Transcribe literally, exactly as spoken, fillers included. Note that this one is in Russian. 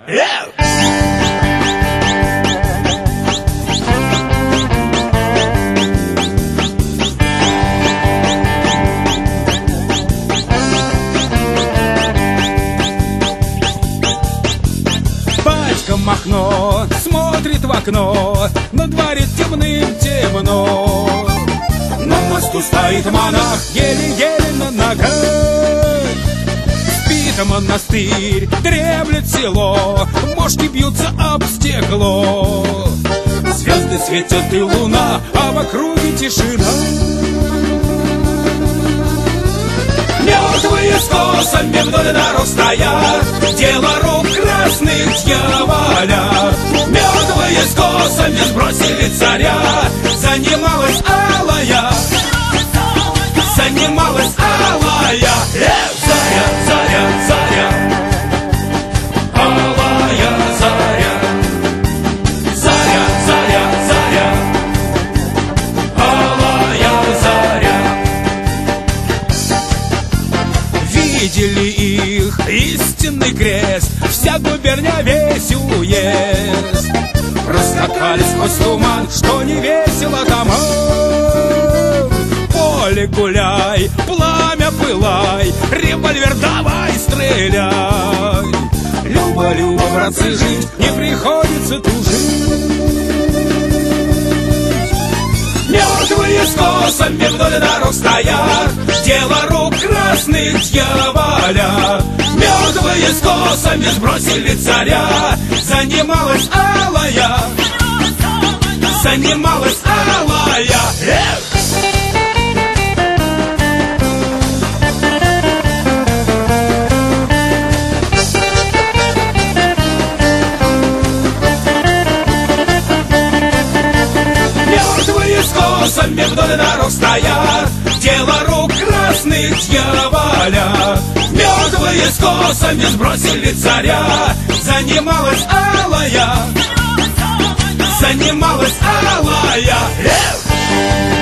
Батька Махно смотрит в окно, на дворе темным-темно. На мосту стоит монах, еле-еле на ногах. Спит монастырь, дремлет село, мошки бьются об стекло. Звезды светят и луна, а в округе тишина. Мертвые с косами вдоль дорог стоят, дело рук красных дьяволя. Мертвые с косами сбросили царя, занималась алая, занималась алая. Эх, заря, заря, заря, алая заря, заря, заря, заря, алая заря. Видели их истинный крест, вся губерния, весь уезд. Проскакали сквозь туман, что не весело домам. Поле гуляй, пламя пылай, револьвер давай стреляй. Люба, Люба, братцы, жить не приходится тужить. Мертвые с косами вдоль дорог стоят, дело рук красных дьяволя. Мертвые с косами сбросили царя, занималась алая, занималась алая. Эх! Мертвые с косами вдоль дорог стоят, дело рук красных дьяволя. Мертвые с косами сбросили царя, занималась алая, занималась алая. Эх!